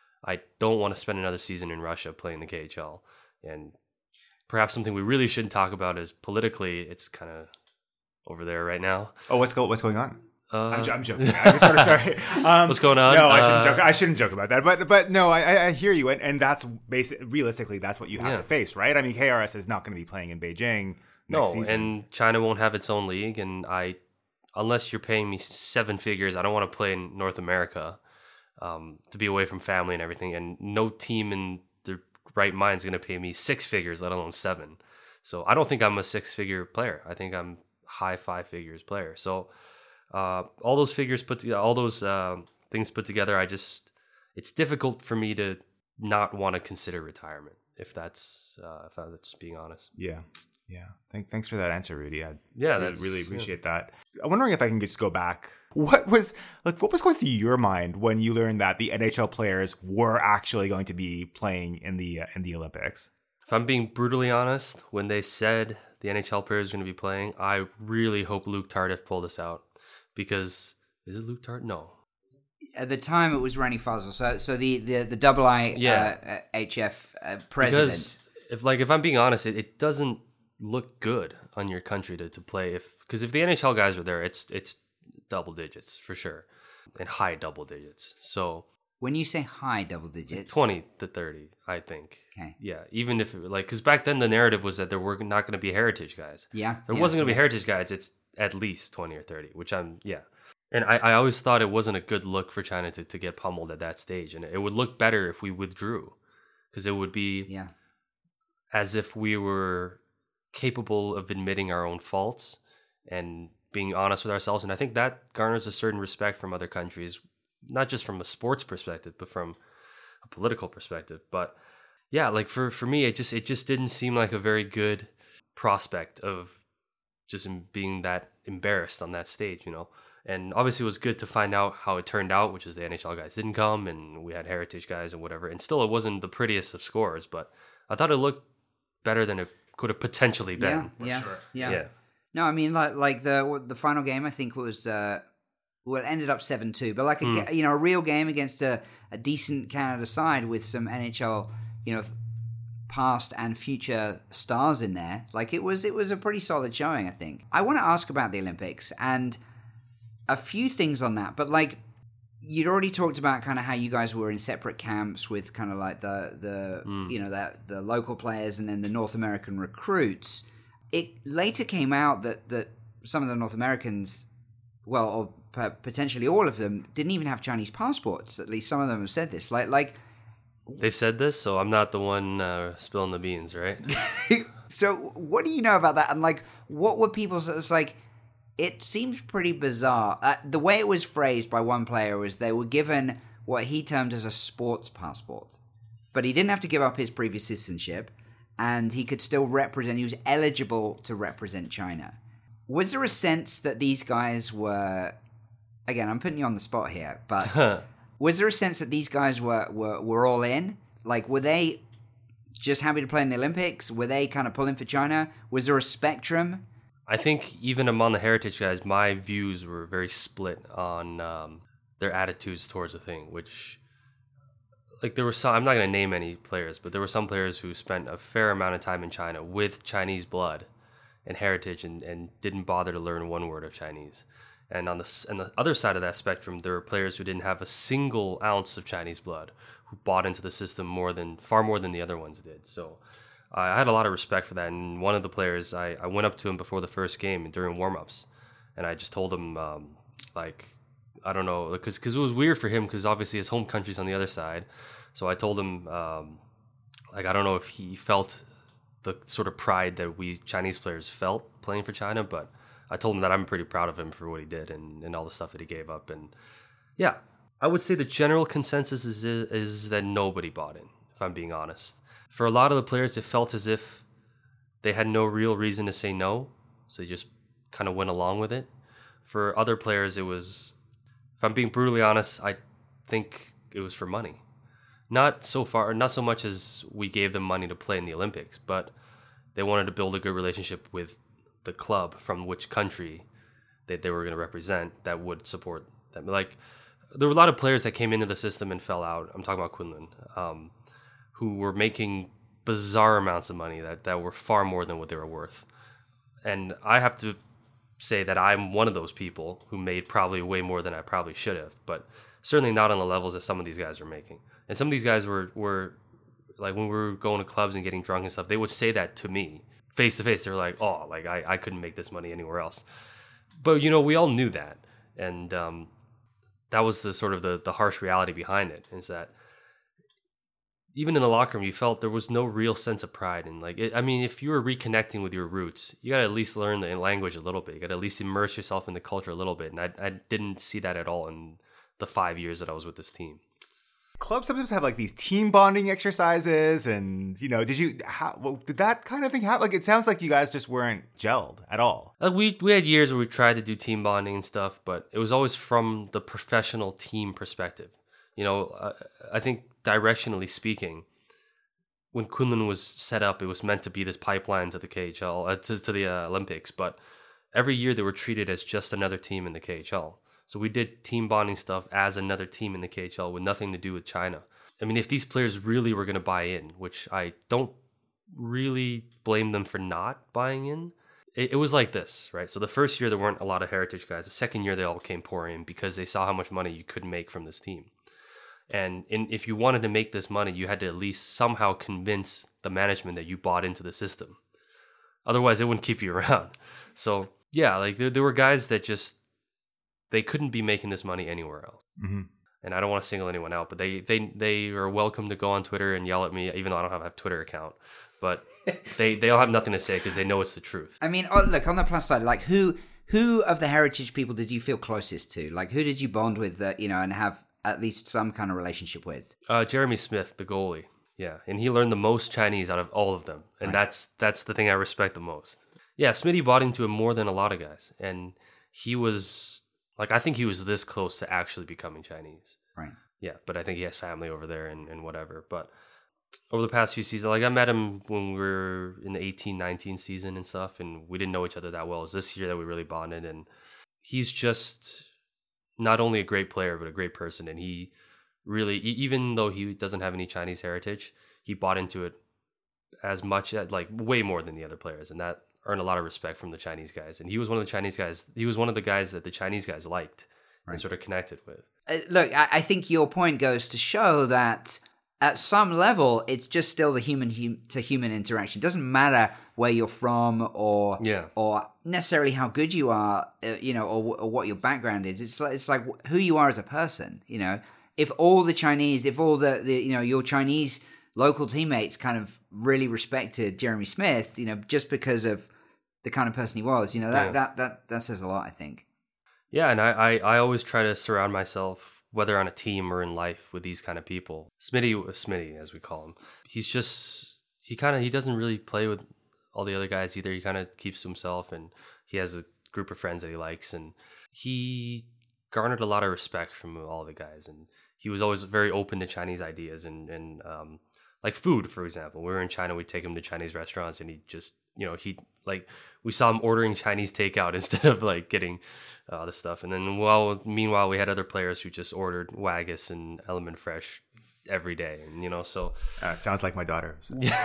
I don't want to spend another season in Russia playing the K H L. And perhaps something we really shouldn't talk about is politically, it's kind of over there right now. Oh, what's go what's going on? Uh, I'm, I'm joking. I just sort of sorry. Um, what's going on? No, I uh, shouldn't joke. I shouldn't joke about that. But but no, I I hear you, and, and that's basic. Realistically, that's what you have yeah. to face, right? I mean, K R S is not going to be playing in Beijing next no, season. And China won't have its own league, and I, unless you're paying me seven figures, I don't want to play in North America, um, to be away from family and everything. And no team in their right mind is going to pay me six figures, let alone seven. So I don't think I'm a six-figure player. I think I'm high five figures player. So uh, all those figures put together, all those uh, things put together, I just it's difficult for me to not want to consider retirement. If that's uh, if that's being honest. Yeah, Yeah. Thank, thanks for that answer, Rudy. I Yeah, really, that's really yeah. appreciate that. I'm wondering if I can just go back. What was like? What was going through your mind when you learned that the N H L players were actually going to be playing in the uh, in the Olympics? If I'm being brutally honest, when they said the N H L players are going to be playing, I really hope Luke Tardif pulled this out. Because, is it Luke Tardif? No. At the time, it was Randy Fazal. So, so the the the double I Yeah. uh, H F uh, president. Because if like if I'm being honest, it, it doesn't look good on your country to, to play if because if the N H L guys are there, it's it's double digits for sure, and high double digits. So When you say high double digits, twenty to thirty, I think. Okay. Yeah, even if it, like because back then the narrative was that there were not going to be heritage guys. Yeah. There yeah, wasn't going to yeah. be heritage guys. It's at least twenty or thirty, which I'm yeah. And I, I always thought it wasn't a good look for China to, to get pummeled at that stage, and it would look better if we withdrew, because it would be Yeah. as if we were capable of admitting our own faults and being honest with ourselves. And I think that garners a certain respect from other countries, not just from a sports perspective, but from a political perspective. But yeah, like for, for me, it just it just didn't seem like a very good prospect of just em- being that embarrassed on that stage, you know. And obviously it was good to find out how it turned out, which is the N H L guys didn't come and we had heritage guys and whatever. And still it wasn't the prettiest of scores, but I thought it looked better than it could have potentially been. Yeah. Yeah. sure. Yeah. Yeah. No, I mean like like the the final game I think was uh, well it ended up seven two, but like a, Hmm. ga- you know a real game against a, a decent Canada side with some N H L you know past and future stars in there. Like it was it was a pretty solid showing, I think. I want to ask about the Olympics and a few things on that, but like you'd already talked about kind of how you guys were in separate camps with kind of like the the Mm. you know that the local players and then the North American recruits. It later came out that that some of the North Americans, well, or p- potentially all of them, didn't even have Chinese passports. At least some of them have said this. Like like They've said this, so I'm not the one uh, spilling the beans, right? so what do you know about that? And like what were people? It's like it seems pretty bizarre. Uh, the way it was phrased by one player was they were given what he termed as a sports passport, but he didn't have to give up his previous citizenship, and he could still represent. He was eligible to represent China. Was there a sense that these guys were? Again, I'm putting you on the spot here, but was there a sense that these guys were were, were all in? Like, were they just happy to play in the Olympics? Were they kind of pulling for China? Was there a spectrum? I think even among the heritage guys, my views were very split on um, their attitudes towards the thing, which, like, there were some, I'm not going to name any players, but there were some players who spent a fair amount of time in China with Chinese blood and heritage and, and didn't bother to learn one word of Chinese. And on the, s- on the other side of that spectrum, there were players who didn't have a single ounce of Chinese blood, who bought into the system more than, far more than the other ones did. So I had a lot of respect for that. And one of the players, I, I went up to him before the first game during warm-ups, and I just told him, um, like, I don't know, because because it was weird for him because obviously his home country's on the other side. So I told him, um, like, I don't know if he felt the sort of pride that we Chinese players felt playing for China, but I told him that I'm pretty proud of him for what he did and, and all the stuff that he gave up. And yeah, I would say the general consensus is is that nobody bought in, if I'm being honest. For a lot of the players, it felt as if they had no real reason to say no, so they just kind of went along with it. For other players, it was, if I'm being brutally honest, I think it was for money. Not so far, not so much as we gave them money to play in the Olympics, but they wanted to build a good relationship with the club from which country they, they were going to represent that would support them. Like, there were a lot of players that came into the system and fell out. I'm talking about Quinlan, um, who were making bizarre amounts of money that, that were far more than what they were worth. And I have to say that I'm one of those people who made probably way more than I probably should have, but certainly not on the levels that some of these guys are making. And some of these guys were, were like, when we were going to clubs and getting drunk and stuff, they would say that to me face to face. They were like, oh, like I, I couldn't make this money anywhere else. But, you know, we all knew that. And um, that was the sort of the, the harsh reality behind it, is that even in the locker room, you felt there was no real sense of pride. And like, it, I mean, if you were reconnecting with your roots, you got to at least learn the language a little bit. You got to at least immerse yourself in the culture a little bit. And I, I didn't see that at all in the five years that I was with this team. clubs sometimes have like these team bonding exercises, and you know, did you how, well, did that kind of thing happen? Like, it sounds like you guys just weren't gelled at all. Uh, we we had years where we tried to do team bonding and stuff, but it was always from the professional team perspective. You know, uh, I think directionally speaking, when Kunlun was set up, it was meant to be this pipeline to the K H L, uh, to to the uh, Olympics. But every year they were treated as just another team in the K H L. So we did team bonding stuff as another team in the K H L with nothing to do with China. I mean, if these players really were going to buy in, which I don't really blame them for not buying in, it, it was like this, right? So the first year there weren't a lot of heritage guys. The second year they all came pouring in because they saw how much money you could make from this team. And in, if you wanted to make this money, you had to at least somehow convince the management that you bought into the system. Otherwise, they wouldn't keep you around. So yeah, like there, there were guys that just, they couldn't be making this money anywhere else. Mm-hmm. And I don't want to single anyone out, but they, they, they are welcome to go on Twitter and yell at me, even though I don't have a Twitter account. But they, they all have nothing to say because they know it's the truth. I mean, oh, look, on the plus side, like who who of the heritage people did you feel closest to? Like who did you bond with that, you know, and have at least some kind of relationship with? Uh, Jeremy Smith, the goalie. Yeah. And he learned the most Chinese out of all of them. And Right. that's that's the thing I respect the most. Yeah, Smitty bought into it more than a lot of guys. And he was... Like, I think he was this close to actually becoming Chinese. Right. Yeah, but I think he has family over there and, and whatever. But over the past few seasons, like, I met him when we were in the eighteen nineteen season and stuff, and we didn't know each other that well. It was this year that we really bonded, and he's just not only a great player, but a great person. And he really, e- even though he doesn't have any Chinese heritage, he bought into it as much, as, like, way more than the other players. And that earned a lot of respect from the Chinese guys. And he was one of the Chinese guys, he was one of the guys that the Chinese guys liked Right. and sort of connected with. Uh, look, I, I think your point goes to show that at some level, it's just still the human hum- to human interaction. It doesn't matter where you're from or Yeah. or necessarily how good you are, uh, you know, or, or what your background is. It's like, it's like who you are as a person. You know, if all the Chinese, if all the, the you know your Chinese local teammates kind of really respected Jeremy Smith, you know, just because of the kind of person he was, you know, that Yeah. that that that says a lot, I think. Yeah, and I, I, I always try to surround myself, whether on a team or in life, with these kind of people. Smitty, Smitty, as we call him, he's just, he kind of, he doesn't really play with all the other guys either. He kind of keeps to himself, and he has a group of friends that he likes, and he garnered a lot of respect from all the guys, and he was always very open to Chinese ideas, and, and um, like food, for example. We were in China, we'd take him to Chinese restaurants, and he just, you know, he like, we saw him ordering Chinese takeout instead of like getting uh, the stuff. And then, well, meanwhile, we had other players who just ordered Wagyu and Element Fresh every day, and you know, so Uh, sounds like my daughter.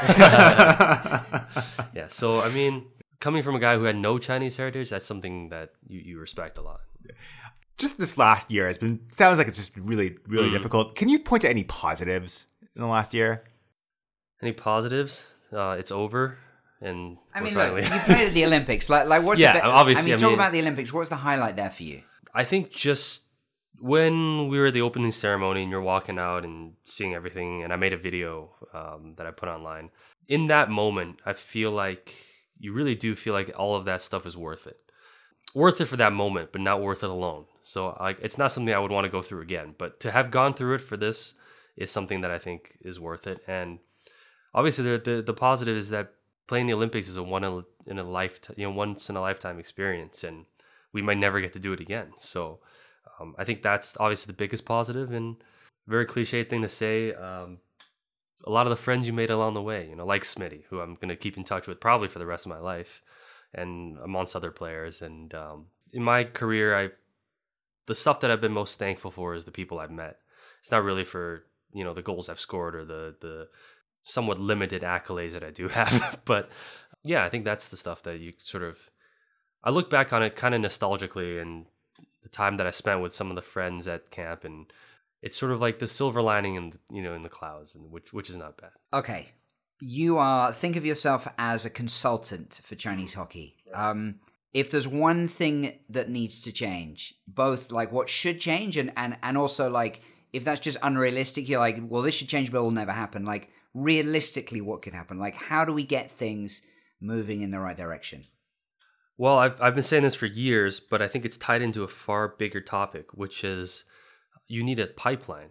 yeah. So I mean, coming from a guy who had no Chinese heritage, that's something that you, you respect a lot. Just this last year has been, sounds like it's just really, really Mm. difficult. Can you point to any positives in the last year? Any positives? Uh, it's over, and I we're mean, look, finally- you played at the Olympics. Like, like what's Yeah, the be- obviously, I mean, I talk mean- about the Olympics. What's the highlight there for you? I think just when we were at the opening ceremony and you're walking out and seeing everything, and I made a video um, that I put online. In that moment, I feel like you really do feel like all of that stuff is worth it. Worth it for that moment, but not worth it alone. So like, it's not something I would want to go through again. But to have gone through it for this is something that I think is worth it. And obviously, the the, the positive is that playing the Olympics is a one in a lifetime, you know, once in a lifetime experience, and we might never get to do it again. So um, I think that's obviously the biggest positive, and very cliche thing to say. Um, a lot of the friends you made along the way, you know, like Smitty, who I'm going to keep in touch with probably for the rest of my life, and amongst other players. And um, in my career, I the stuff that I've been most thankful for is the people I've met. It's not really for, you know, the goals I've scored or the the somewhat limited accolades that I do have. But yeah, I think that's the stuff that you sort of, I look back on it kind of nostalgically, and the time that I spent with some of the friends at camp, and it's sort of like the silver lining in, you know, in the clouds, and which which is not bad. Okay. You are, think of yourself as a consultant for Chinese hockey. Um, if there's one thing that needs to change, both like what should change and, and, and also like, if that's just unrealistic, you're like, well, this should change, but it will never happen. Like, realistically, what could happen? Like, how do we get things moving in the right direction? Well, I've I've been saying this for years, but I think it's tied into a far bigger topic, which is you need a pipeline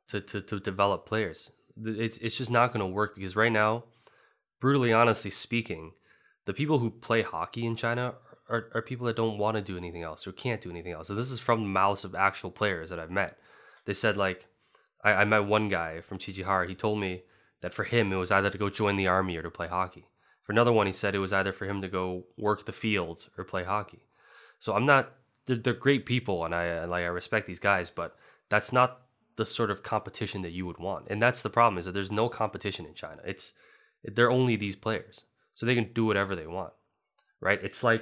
to, to, to develop players. It's, it's just not going to work because right now, brutally honestly speaking, the people who play hockey in China are, are people that don't want to do anything else or can't do anything else. So this is from the mouths of actual players that I've met. They said, like, I, I met one guy from Chichihara. He told me that for him, it was either to go join the army or to play hockey. For another one, he said it was either for him to go work the fields or play hockey. So I'm not, they're, they're great people, and I like I respect these guys, but that's not the sort of competition that you would want. And that's the problem, is that there's no competition in China. It's, they're only these players. So they can do whatever they want, right? It's like,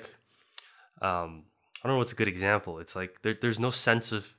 um, I don't know what's a good example. It's like there, there's no sense of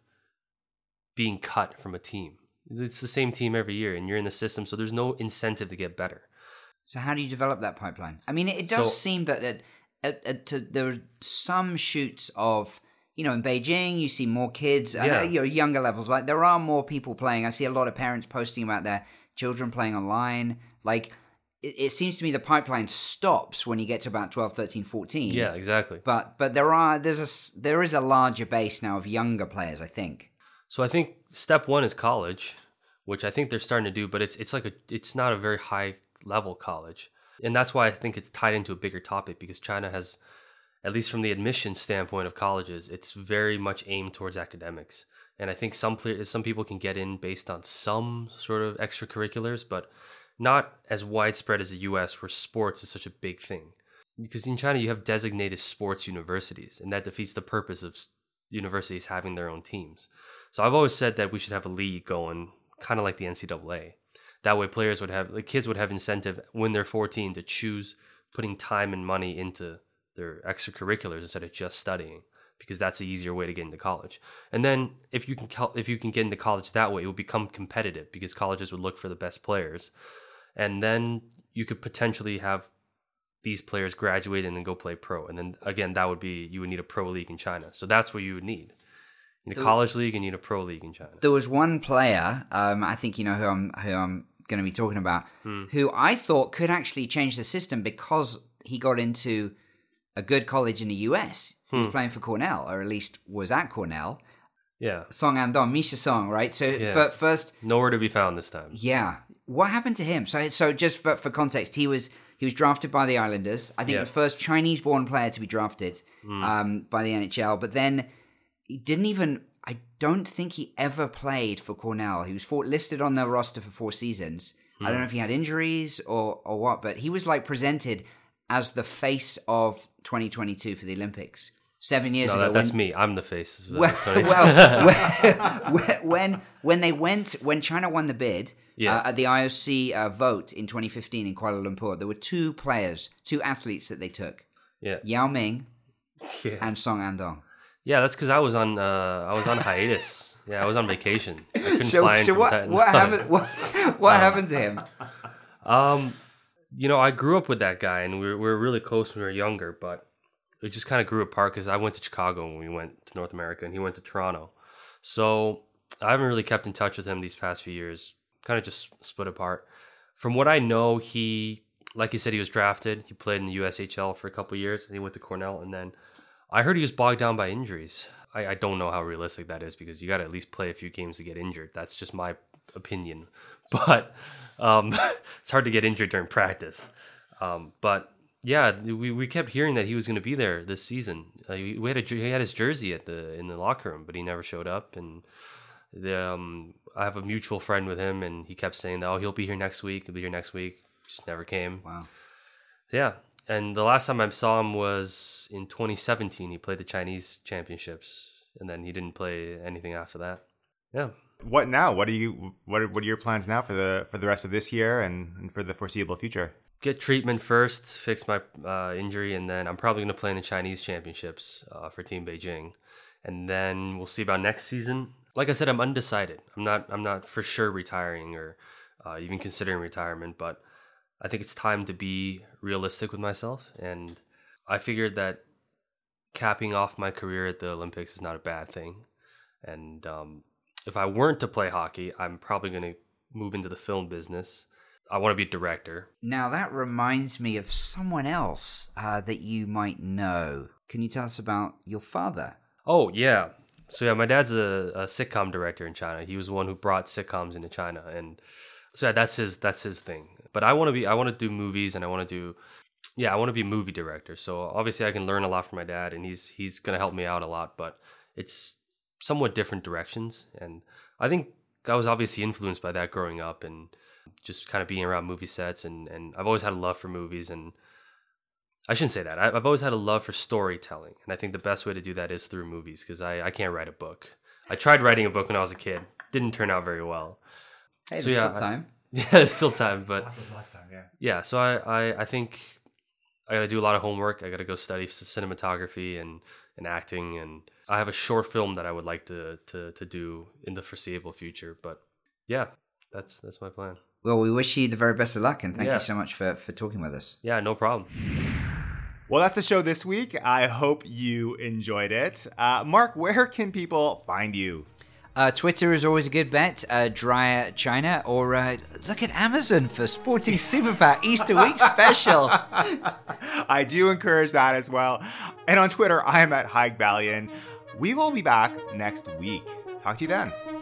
being cut from a team. It's the same team every year, and you're in the system, so there's no incentive to get better. So how do you develop that pipeline? I mean, it, it does So- seem that it, it, it, to, there are some shoots of, you know, in Beijing, you see more kids, and Yeah. uh, you know, younger levels. Like, there are more people playing. I see a lot of parents posting about their children playing online. Like, it, it seems to me the pipeline stops when you get to about twelve, thirteen, fourteen. Yeah, exactly. But but there are there's a s- there is a larger base now of younger players, I think. So I think step one is college, which I think they're starting to do, but it's it's like a it's not a very high level college. And that's why I think it's tied into a bigger topic, because China has, at least from the admission standpoint of colleges, it's very much aimed towards academics. And I think some play, some people can get in based on some sort of extracurriculars, but not as widespread as the U S, where sports is such a big thing. Because in China, you have designated sports universities, and that defeats the purpose of s- universities having their own teams. So I've always said that we should have a league going, kind of like the N C double A. That way players would have, like kids would have incentive when they're fourteen to choose putting time and money into their extracurriculars instead of just studying, because that's the easier way to get into college. And then if you can cal- if you can get into college that way, it will become competitive, because colleges would look for the best players. And then you could potentially have these players graduate and then go play pro. And then again, that would be, you would need a pro league in China. So that's what you would need. You need a The- college league and you need a pro league in China. There was one player, um, I think you know who I'm who I'm going to be talking about, Hmm. who I thought could actually change the system because he got into a good college in the U S. He was Hmm. playing for Cornell, or at least was at Cornell. Yeah. Song Andong, Misha Song, right? So Yeah. fir- first, Nowhere to be found this time. yeah. What happened to him? So, so just for, for context, he was he was drafted by the Islanders. I think Yeah. the first Chinese-born player to be drafted Hmm. um, by the N H L. But then he didn't even. I don't think he ever played for Cornell. He was for, listed on their roster for four seasons. I Hmm. don't know if he had injuries or or what, but he was like presented as the face of twenty twenty-two for the Olympics seven years No, ago. that, that's when- me. I'm the face. of that. well, So it's- well when, when when they went when China won the bid Yeah. uh, at the I O C uh, vote in twenty fifteen in Kuala Lumpur, there were two players, two athletes that they took: yeah. Yao Ming Yeah. and Song Andong. Yeah, that's because I was on uh, I was on hiatus. Yeah, I was on vacation. I couldn't So, fly in so from what time to what time. happened? What, what happened to him? Um, you know, I grew up with that guy, and we were, we were really close when we were younger, but it just kind of grew apart because I went to Chicago when we went to North America, and he went to Toronto. So I haven't really kept in touch with him these past few years. Kind of just split apart. From what I know, he, like you said, he was drafted. He played in the U S H L for a couple of years, and he went to Cornell. And then I heard he was bogged down by injuries. I, I don't know how realistic that is, because you got to at least play a few games to get injured. That's just my opinion. But um, it's hard to get injured during practice. Um, but yeah, we, we kept hearing that he was going to be there this season. Uh, we had a, he had his jersey at the in the locker room, but he never showed up. And the, um, I have a mutual friend with him, and he kept saying that, oh, he'll be here next week. He'll be here next week. Just never came. Wow. Yeah. And the last time I saw him was in twenty seventeen. He played the Chinese championships, and then he didn't play anything after that. Yeah. What now? What are you? What are, what are your plans now for the for the rest of this year and, and for the foreseeable future? Get treatment first, fix my uh, injury, and then I'm probably going to play in the Chinese championships uh, for Team Beijing, and then we'll see about next season. Like I said, I'm undecided. I'm not. I'm not for sure retiring or uh, even considering retirement, but I think it's time to be realistic with myself, and I figured that capping off my career at the Olympics is not a bad thing. And um, if I weren't to play hockey, I'm probably going to move into the film business. I want to be a director. Now that reminds me of someone else uh, that you might know. Can you tell us about your father? Oh, yeah. So yeah, my dad's a, a sitcom director in China. He was the one who brought sitcoms into China, and so yeah, that's his that's his thing. But I want to be I want to do movies, and I want to do yeah I want to be a movie director. So obviously I can learn a lot from my dad, and he's he's gonna help me out a lot. But it's somewhat different directions, and I think I was obviously influenced by that growing up, and just kind of being around movie sets, and and I've always had a love for movies, and I shouldn't say that. I, I've always had a love for storytelling, and I think the best way to do that is through movies, because I, I can't write a book. I tried writing a book when I was a kid. Didn't turn out very well. Hey, so, there's yeah, still time. I, yeah, there's still time, but Lots of lots of time, yeah. yeah. So I, I, I think I got to do a lot of homework. I got to go study cinematography and, and acting, and I have a short film that I would like to to to do in the foreseeable future. But yeah, that's that's my plan. Well, we wish you the very best of luck, and thank Yeah. you so much for, for talking with us. Yeah, no problem. Well, that's the show this week. I hope you enjoyed it. Uh, Mark, where can people find you? Uh, Twitter is always a good bet, uh, Dryer China, or uh, look at Amazon for Sporting Superpower Easter Week Special. I do encourage that as well. And on Twitter, I am at High Ballion. We will be back next week. Talk to you then.